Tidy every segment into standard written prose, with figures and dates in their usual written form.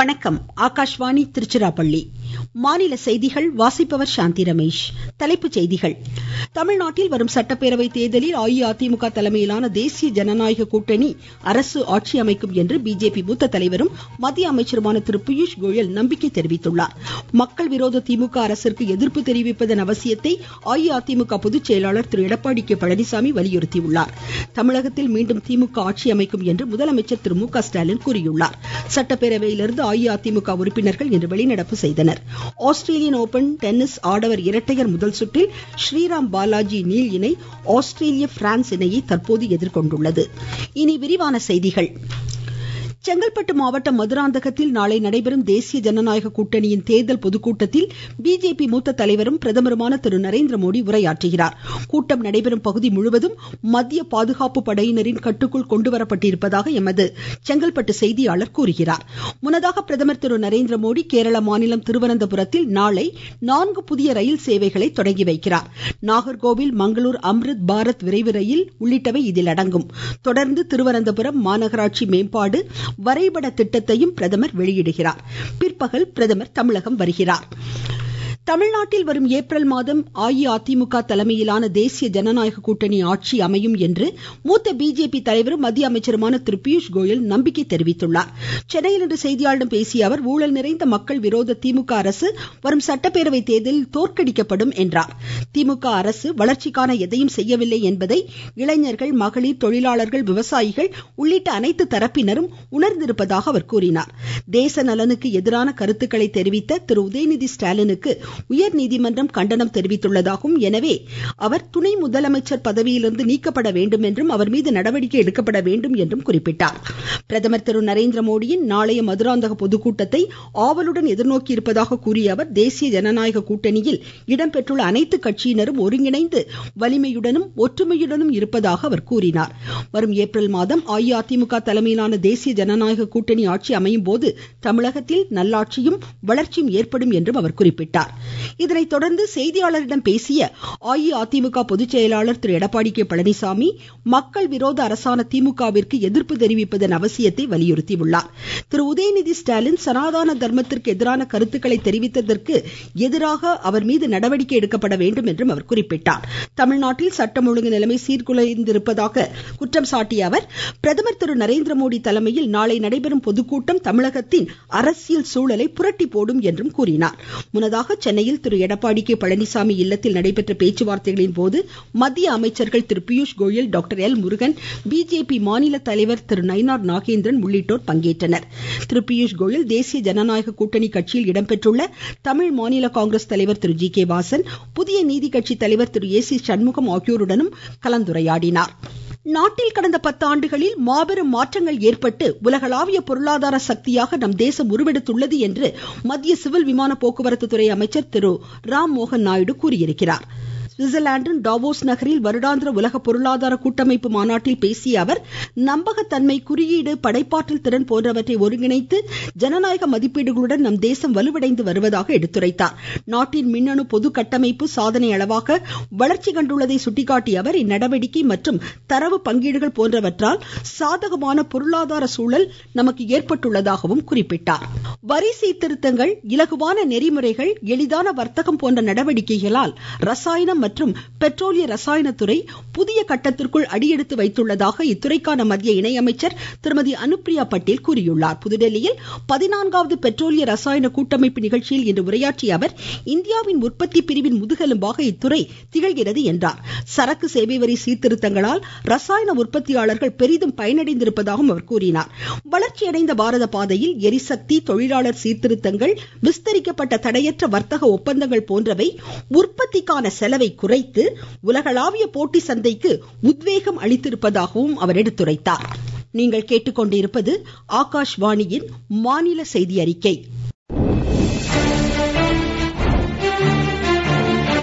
வணக்கம். ஆகாஷ்வாணி திருச்சிராப்பள்ளி. மாநில செய்திகள் வாசிப்பவர் சாந்தி ரமேஷ். தலைப்புச் செய்திகள். தமிழ்நாட்டில் வரும் சட்டப்பேரவை தேர்தலில் அஇஅதிமுக தலைமையிலான தேசிய ஜனநாயக கூட்டணி அரசு ஆட்சி அமைக்கும் என்று பிஜேபி மூத்த தலைவரும் மத்திய அமைச்சருமான திரு பியூஷ் கோயல் நம்பிக்கை தெரிவித்துள்ளார். மக்கள் விரோத திமுக அரசிற்கு எதிர்ப்பு தெரிவிப்பதன் அவசியத்தை அஇஅதிமுக பொதுச் செயலாளர் திரு எடப்பாடி கே பழனிசாமி வலியுறுத்தியுள்ளார். தமிழகத்தில் மீண்டும் திமுக ஆட்சி அமைக்கும் என்று முதலமைச்சர் திரு மு க ஸ்டாலின் கூறியுள்ளார். சட்டப்பேரவையிலிருந்து அஇஅதிமுக உறுப்பினர்கள் இன்று வெளிநடப்பு செய்தனர். ஆஸ்திரேலியன் ஓபன் டென்னிஸ் ஆடவர் இரட்டையர் முதல் சுற்றில் ஸ்ரீராம் பாலாஜி நீல் இணை ஆஸ்திரேலிய பிரான்ஸ் இணையை தற்போது எதிர்கொண்டுள்ளது. இனி விரிவான செய்திகள். செங்கல்பட்டு மாவட்டம் மதுராந்தகத்தில் நாளை நடைபெறும் தேசிய ஜனநாயக கூட்டணியின் தேர்தல் பொதுக்கூட்டத்தில் பிஜேபி மூத்த தலைவரும் பிரதமருமான திரு நரேந்திரமோடி உரையாற்றுகிறார். கூட்டம் நடைபெறும் பகுதி முழுவதும் மத்திய பாதுகாப்பு படையினரின் கட்டுக்குள் கொண்டுவரப்பட்டிருப்பதாக எமது செங்கல்பட்டு செய்தியாளர் கூறுகிறார். முன்னதாக பிரதமர் திரு நரேந்திரமோடி கேரள மாநிலம் திருவனந்தபுரத்தில் நாளை 4 புதிய ரயில் சேவைகளை தொடங்கி வைக்கிறார். நாகர்கோவில் மங்களூர் அம்ரித் பாரத் விரைவு ரயில் உள்ளிட்டவை இதில் அடங்கும். தொடர்ந்து திருவனந்தபுரம் மாநகராட்சி மேம்பாடு வரைபட திட்டத்தையும் பிரதமர் வெளியிடுகிறார். பிற்பகல் பிரதமர் தமிழகம் வருகிறார். தமிழ்நாட்டில் வரும் ஏப்ரல் மாதம் அஇஅதிமுக தலைமையிலான தேசிய ஜனநாயக கூட்டணி ஆட்சி அமையும் என்று மூத்த பிஜேபி தலைவரும் மத்திய அமைச்சருமான திரு பியூஷ் கோயல் நம்பிக்கை தெரிவித்துள்ளார். சென்னையில் இன்று செய்தியாளர்களிடம் பேசிய அவர், ஊழல் நிறைந்த மக்கள் விரோத திமுக அரசு வரும் சட்டப்பேரவை தேர்தலில் தோற்கடிக்கப்படும் என்றார். திமுக அரசு வளர்ச்சிக்கான எதையும் செய்யவில்லை என்பதை இளைஞர்கள், மகளிர், தொழிலாளர்கள், விவசாயிகள் உள்ளிட்ட அனைத்து தரப்பினரும் உணர்ந்திருப்பதாக அவர் கூறினார். தேச நலனுக்கு எதிரான கருத்துக்களை தெரிவித்த திரு உதயநிதி ஸ்டாலினுக்கு உயர்நீதிமன்றம் கண்டனம் தெரிவித்துள்ளதாகவும், எனவே அவர் துணை முதலமைச்சர் பதவியிலிருந்து நீக்கப்பட வேண்டும் என்றும் அவர் மீது நடவடிக்கை எடுக்கப்பட வேண்டும் என்றும் குறிப்பிட்டார். பிரதமர் திரு நரேந்திரமோடியின் நாளைய மதுராந்தக பொதுக்கூட்டத்தை ஆவலுடன் எதிர்நோக்கி இருப்பதாக கூறிய அவர், தேசிய ஜனநாயக கூட்டணியில் இடம்பெற்றுள்ள அனைத்து கட்சியினரும் ஒருங்கிணைந்து வலிமையுடனும் ஒற்றுமையுடனும் இருப்பதாக அவர் கூறினார். வரும் ஏப்ரல் மாதம் அஇஅதிமுக தலைமையிலான தேசிய ஜனநாயக கூட்டணி ஆட்சி அமையும் போது தமிழகத்தில் நல்லாட்சியும் வளர்ச்சியும் ஏற்படும் என்றும் அவர் குறிப்பிட்டார். இதனை தொடர்ந்து செய்தியாளர்களிடம் பேசிய அஇஅதிமுக பொதுச் செயலாளர் திரு எடப்பாடி கே பழனிசாமி, மக்கள் விரோத அரசான திமுகவிற்கு எதிர்ப்பு தெரிவிப்பதன் அவசியத்தை வலியுறுத்தியுள்ளார். திரு உதயநிதி ஸ்டாலின் சனாதன தர்மத்திற்கு எதிரான கருத்துக்களை தெரிவித்ததற்கு எதிராக அவர் மீது நடவடிக்கை எடுக்கப்பட வேண்டும் என்றும் அவர் குறிப்பிட்டார். தமிழ்நாட்டில் சட்டம் ஒழுங்கு நிலைமை சீர்குலைந்திருப்பதாக குற்றம் சாட்டிய அவர், பிரதமர் திரு நரேந்திரமோடி தலைமையில் நாளை நடைபெறும் பொதுக்கூட்டம் தமிழகத்தின் அரசியல் சூழலை புரட்டி போடும் என்றும் கூறினார். முன்னதாக சென்னையில் திரு எடப்பாடி கே பழனிசாமி இல்லத்தில் நடைபெற்ற பேச்சுவார்த்தைகளின் போது மத்திய அமைச்சர்கள் Thiru Piyush Goyal, doctor L Murugan, BJP மாநில தலைவர் திரு நயினார் நாகேந்திரன் உள்ளிட்டோர் பங்கேற்றனர். திரு பியூஷ் கோயல் தேசிய ஜனநாயக கூட்டணி கட்சியில் இடம்பெற்றுள்ள தமிழ் மாநில காங்கிரஸ் தலைவர் திரு ஜி கே வாசன், புதிய நீதி கட்சி தலைவர் திரு ஏ சி சண்முகம் ஆகியோருடனும் கலந்துரையாடினார். நாட்டில் கடந்த 10 ஆண்டுகளில் மாபெரும் மாற்றங்கள் ஏற்பட்டு உலகளாவிய பொருளாதார சக்தியாக நம் தேசம் உருவெடுத்துள்ளது என்று மத்திய சிவில் விமான போக்குவரத்து துறை அமைச்சர் திரு ராம் மோகன் நாயுடு கூறியிருக்கிறார். சுவிட்சர்லாந்தின் டாவோஸ் நகரில் வருடாந்திர உலக பொருளாதார கூட்டமைப்பு மாநாட்டில் பேசிய அவர், நம்பகத்தன்மை, குறியீடு, படைப்பாற்றல் திறன் போன்றவற்றை ஒருங்கிணைத்து ஜனநாயக மதிப்பீடுகளுடன் நம் தேசம் வலுவடைந்து வருவதாக எடுத்துரைத்தார். நாட்டின் மின்னணு பொது கட்டமைப்பு சாதனை அளவாக வளர்ச்சி கண்டுள்ளதை சுட்டிக்காட்டிய அவர், இந்நடவடிக்கை மற்றும் தரவு பங்கீடுகள் போன்றவற்றால் சாதகமான பொருளாதார சூழல் நமக்கு ஏற்பட்டுள்ளதாகவும் குறிப்பிட்டார். வரி சீர்திருத்தங்கள், இலகுவான நெறிமுறைகள், எளிதான வர்த்தகம் போன்ற நடவடிக்கைகளால் ரசாயனம் மற்றும் பெட்ரோலிய ரசாயனத்துறை புதிய கட்டத்திற்குள் அடியெடுத்து வைத்துள்ளதாக இத்துறைக்கான மத்திய இணையமைச்சர் திருமதி அனுப்பிரியா பட்டேல் கூறியுள்ளார். புதுடெல்லியில் 14வது பெட்ரோலிய ரசாயன கூட்டமைப்பு நிகழ்ச்சியில் இன்று உரையாற்றிய அவர், இந்தியாவின் உற்பத்தி பிரிவின் முதுகெலும்பாக இத்துறை திகழ்கிறது என்றார். சரக்கு சேவை வரி சீர்திருத்தங்களால் ரசாயன உற்பத்தியாளர்கள் பெரிதும் பயனடைந்திருப்பதாகவும் அவர் கூறினார். வளர்ச்சியடைந்த பாரத பாதையில் எரிசக்தி, தொழிலாளர் சீர்திருத்தங்கள், விஸ்தரிக்கப்பட்ட தடையற்ற வர்த்தக ஒப்பந்தங்கள் போன்றவை உற்பத்திக்கான செலவை குறைத்து உலகளாவிய போட்டி சந்தைக்கு உத்வேகம் அளித்திருப்பதாகவும் அவர் எடுத்துரைத்தார். நீங்கள் கேட்டுக்கொண்டிருப்பது ஆகாஷ்வாணியின் மாநில செய்தி அறிக்கை. ஊரக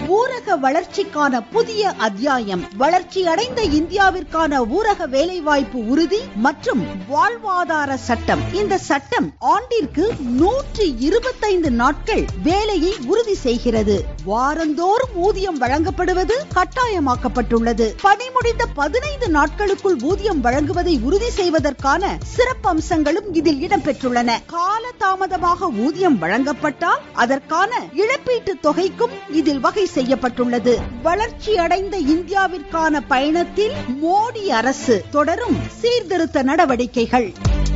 ஊரக வளர்ச்சிக்கான புதிய அத்தியாயம். வளர்ச்சி அடைந்த இந்தியாவிற்கான ஊரக வேலைவாய்ப்பு உறுதி மற்றும் வாழ்வாதார சட்டம். இந்த சட்டம் ஆண்டிற்கு 125 நாட்கள் வேலையை உறுதி செய்கிறது. வாரந்தோறும் ஊதியம் வழங்கப்படுவது கட்டாயமாக்கப்பட்டுள்ளது. பணி முடிந்த 15 நாட்களுக்குள் ஊதியம் வழங்குவதை உறுதி செய்வதற்கான சிறப்பு அம்சங்களும் இதில் இடம்பெற்றுள்ளன. கால தாமதமாக ஊதியம் வழங்கப்பட்டால் அதற்கான இழப்பீட்டு தொகைக்கும் இதில் வகை செய்யப்பட்டுள்ளது. வளர்ச்சி அடைந்த இந்தியாவிற்கான பயணத்தில் மோடி அரசு. தொடரும் சீர்திருத்த நடவடிக்கைகள்.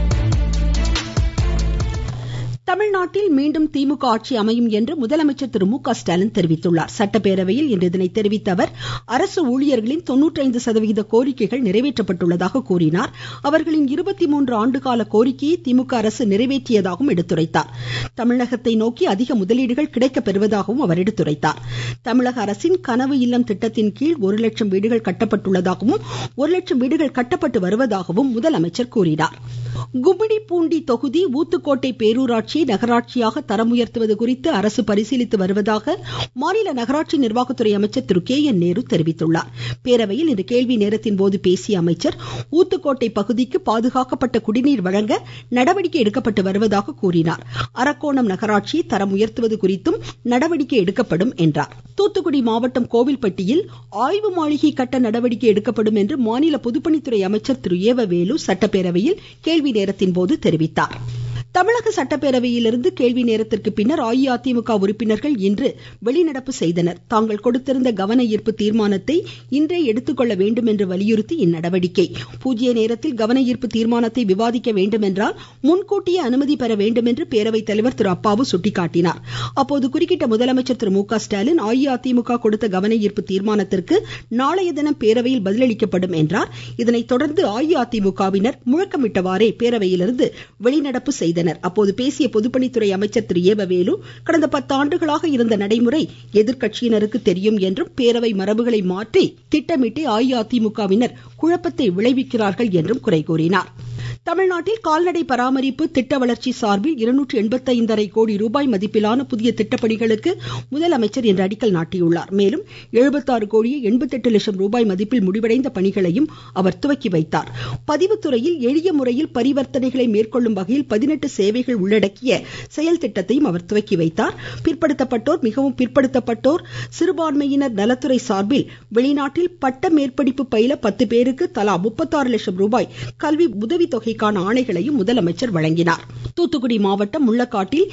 தமிழ்நாட்டில் மீண்டும் திமுக ஆட்சி அமையும் என்று முதலமைச்சர் திரு மு.க. ஸ்டாலின் தெரிவித்துள்ளார். சட்டப்பேரவையில் இன்று இதனை தெரிவித்த அவர், அரசு ஊழியர்களின் 95% கோரிக்கைகள் நிறைவேற்றப்பட்டுள்ளதாக கூறினார். அவர்களின் 23 ஆண்டுகால கோரிக்கையை திமுக அரசு நிறைவேற்றியதாகவும் எடுத்துரைத்தார். தமிழகத்தை நோக்கி அதிக முதலீடுகள் கிடைக்கப் பெறுவதாகவும் அவர் எடுத்துரைத்தார். தமிழக அரசின் கனவு இல்லம் திட்டத்தின் கீழ் 1 லட்சம் வீடுகள் கட்டப்பட்டுள்ளதாகவும் 1 லட்சம் வீடுகள் கட்டப்பட்டு வருவதாகவும் முதலமைச்சர் கூறினார். கும்மிடிப்பூண்டி தொகுதி ஊத்துக்கோட்டை பேரூராட்சியை நகராட்சியாக தரம் உயர்த்துவது குறித்து அரசு பரிசீலித்து வருவதாக மாநில நகராட்சி நிர்வாகத்துறை அமைச்சர் திரு கே.என். நேரு தெரிவித்துள்ளார். பேரவையில் இன்று கேள்வி நேரத்தின் போது பேசிய அமைச்சர், ஊத்துக்கோட்டை பகுதிக்கு பாதுகாக்கப்பட்ட குடிநீர் வழங்க நடவடிக்கை எடுக்கப்பட்டு வருவதாக கூறினார். அரக்கோணம் நகராட்சியை தரம் உயர்த்துவது குறித்தும் நடவடிக்கை எடுக்கப்படும் என்றார். தூத்துக்குடி மாவட்டம் கோவில்பட்டியில் ஆய்வு மாளிகை கட்ட நடவடிக்கை எடுக்கப்படும் என்று மாநில பொதுப்பணித்துறை அமைச்சர் திரு ஏவ வேலு சட்டப்பேரவையில் கேள்வி நேரத்தின் போது தெரிவித்தார். தமிழக சட்டப்பேரவையிலிருந்து கேள்வி நேரத்திற்கு பின்னர் அஇஅதிமுக உறுப்பினர்கள் இன்று வெளிநடப்பு செய்தனர். தாங்கள் கொடுத்திருந்த கவன ஈர்ப்பு தீர்மானத்தை இன்றே எடுத்துக்கொள்ள வேண்டும் என்று வலியுறுத்தி இந்நடவடிக்கை. பூஜ்ய நேரத்தில் கவன ஈர்ப்பு தீர்மானத்தை விவாதிக்க வேண்டும் என்றால் முன்கூட்டியே அனுமதி பெற வேண்டும் என்று பேரவைத் தலைவர் திரு அப்பாவு சுட்டிக்காட்டினார். அப்போது குறுக்கிட்ட முதலமைச்சர் திரு மு.க. ஸ்டாலின், அஇஅதிமுக கொடுத்த கவன ஈர்ப்பு தீர்மானத்திற்கு நாளைய தினம் பேரவையில் பதிலளிக்கப்படும் என்றார். இதனைத் தொடர்ந்து அஇஅதிமுகவினர் முழக்கமிட்டவாறே பேரவையிலிருந்து வெளிநடப்பு செய்தனர். அப்போது பேசிய பொதுப்பணித்துறை அமைச்சர் திரு ஏவ வேலு, கடந்த 10 ஆண்டுகளாக இருந்த நடைமுறை எதிர்க்கட்சியினருக்கு தெரியும் என்றும் பேரவை மரபுகளை மாற்றி திட்டமிட்டு அஇஅதிமுகவினர் குழப்பத்தை விளைவிக்கிறார்கள் என்றும் குறை கூறினார். தமிழ்நாட்டில் கால்நடை பராமரிப்பு திட்ட வளர்ச்சி சார்பில் 285.5 கோடி ரூபாய் மதிப்பிலான புதிய திட்டப்பணிகளுக்கு முதலமைச்சர் இன்று அடிக்கல் நாட்டியுள்ளார். மேலும் 76 கோடியே 88 லட்சம் ரூபாய் மதிப்பில் முடிவடைந்த பணிகளையும் அவர் துவக்கி வைத்தார். பதிவுத்துறையில் எளிய முறையில் பரிவர்த்தனைகளை மேற்கொள்ளும் வகையில் 18 சேவைகள் உள்ளடக்கிய செயல் திட்டத்தையும் அவர் துவக்கி வைத்தார். பிற்படுத்தப்பட்டோர், மிகவும் பிற்படுத்தப்பட்டோர், சிறுபான்மையினர் நலத்துறை சார்பில் வெளிநாட்டில் பட்ட மேற்படிப்பு பயில 10 பேருக்கு தலா 36 லட்சம் ரூபாய் கல்வி உதவித்தொகை ஆணைகளையும் முதலமைச்சர் வழங்கினார். தூத்துக்குடி மாவட்டம் முள்ளக்காட்டில்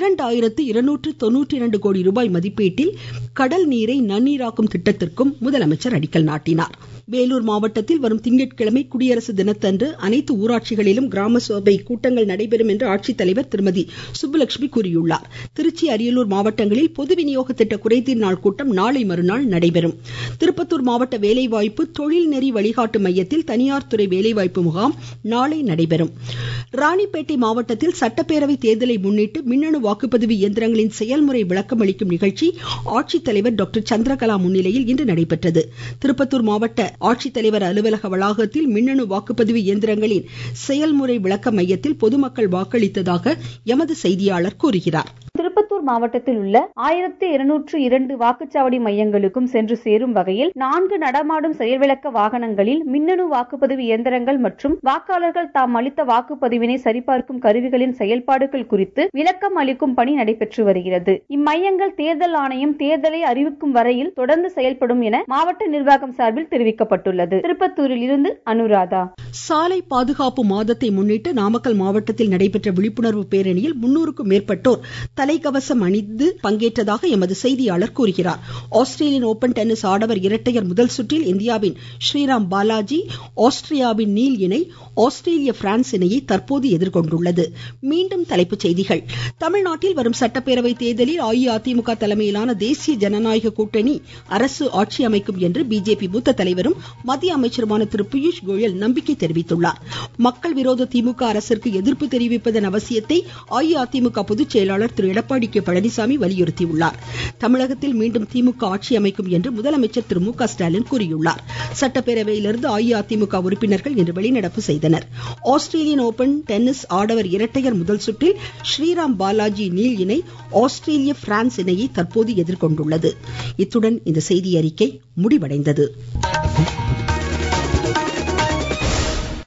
2292 கோடி ரூபாய் மதிப்பீட்டில் கடல் நீரை நன்னீராக்கும் திட்டத்திற்கும் முதலமைச்சர் அடிக்கல் நாட்டினார். வேலூர் மாவட்டத்தில் வரும் திங்கட்கிழமை குடியரசு தினத்தன்று அனைத்து ஊராட்சிகளிலும் கிராம சபை கூட்டங்கள் நடைபெறும் என்று ஆட்சித்தலைவர் திருமதி சுப்புலட்சுமி கூறியுள்ளார். திருச்சி, அரியலூர் மாவட்டங்களில் பொது விநியோக திட்ட குறைதீர் நாள் கூட்டம் நாளை மறுநாள் நடைபெறும். திருப்பத்தூர் மாவட்ட வேலைவாய்ப்பு தொழில்நெறி வழிகாட்டு மையத்தில் தனியார் துறை வேலைவாய்ப்பு முகாம் நாளை நடைபெறும். ராணிப்பேட்டை மாவட்டத்தில் சட்டப்பேரவை தேர்தலை முன்னிட்டு மின்னணு வாக்குப்பதிவு இயந்திரங்களின் செயல்முறை விளக்கம் அளிக்கும் நிகழ்ச்சி ஆட்சித்தலைவர் டாக்டர் சந்திரகலா முன்னிலையில் இன்று நடைபெற்றது. திருப்பத்தூர் மாவட்ட ஆட்சித்தலைவர் அலுவலக வளாகத்தில் மின்னணு வாக்குப்பதிவு இயந்திரங்களின் செயல்முறை விளக்க மையத்தில் பொதுமக்கள் வாக்களித்ததாக எமது செய்தியாளர் கூறுகிறார். திருப்பத்தூர் மாவட்டத்தில் உள்ள 1202 வாக்குச்சாவடி மையங்களுக்கும் சென்று சேரும் வகையில் 4 நடமாடும் செயல்விளக்க வாகனங்களில் மின்னணு வாக்குப்பதிவு இயந்திரங்கள் மற்றும் வாக்காளர்கள் தாம் அளித்த வாக்குப்பதிவினை சரிபார்க்கும் கருவிகளின் செயல்பாடுகள் குறித்து விளக்கம் அளிக்கும் பணி நடைபெற்று வருகிறது. இம்மையங்கள் தேர்தல் ஆணையம் தேர்தலை அறிவிக்கும் வரையில் தொடர்ந்து செயல்படும் என மாவட்ட நிர்வாகம் சார்பில் தெரிவிக்கப்பட்டுள்ளது. திருப்பத்தூரில் இருந்து அனுராதா. சாலை பாதுகாப்பு மாதத்தை முன்னிட்டு நாமக்கல் மாவட்டத்தில் நடைபெற்ற விழிப்புணர்வு பேரணியில் 300க்கும் மேற்பட்டோர் தலைக்கவசம் அணிந்து பங்கேற்றதாக எமது செய்தியாளர் கூறுகிறார். ஆஸ்திரேலியன் ஓபன் டென்னிஸ் ஆடவர் இரட்டையர் முதல் சுற்றில் இந்தியாவின் ஸ்ரீராம் பாலாஜி ஆஸ்திரியாவின் நீல் இணை ஆஸ்திரேலிய பிரான்ஸ் இணையை தற்போது எதிர்கொண்டுள்ளது. மீண்டும் தலைப்புச் செய்திகள். தமிழ்நாட்டில் வரும் சட்டப்பேரவை தேர்தலில் அஇஅதிமுக தலைமையிலான தேசிய ஜனநாயக கூட்டணி அரசு ஆட்சி அமைக்கும் என்று பிஜேபி மூத்த தலைவரும் மத்திய அமைச்சருமான திரு பியூஷ் கோயல் நம்பிக்கை தெரிவித்துள்ளார். மக்கள் விரோத திமுக அரசிற்கு எதிர்ப்பு தெரிவிப்பதன் அவசியத்தை அஇஅதிமுக பொதுச் செயலாளர் திரு எடப்பாடி கே பழனிசாமி வலியுறுத்தியுள்ளார். தமிழகத்தில் மீண்டும் திமுக ஆட்சி அமைக்கும் என்று முதலமைச்சர் திரு மு க ஸ்டாலின் கூறியுள்ளார். சட்டப்பேரவையிலிருந்து அஇஅதிமுக உறுப்பினர்கள் இன்று வெளிநடப்பு செய்தனர். ஆஸ்திரேலியன் ஓபன் டென்னிஸ் ஆடவர் இரட்டையர் முதல் சுற்றில் ஸ்ரீராம் பாலாஜி நீல் இணை ஆஸ்திரேலிய பிரான்ஸ் இணையை தற்போது எதிர்கொண்டுள்ளது. இத்துடன் இந்த செய்தி அறிக்கை முடிவடைந்தது.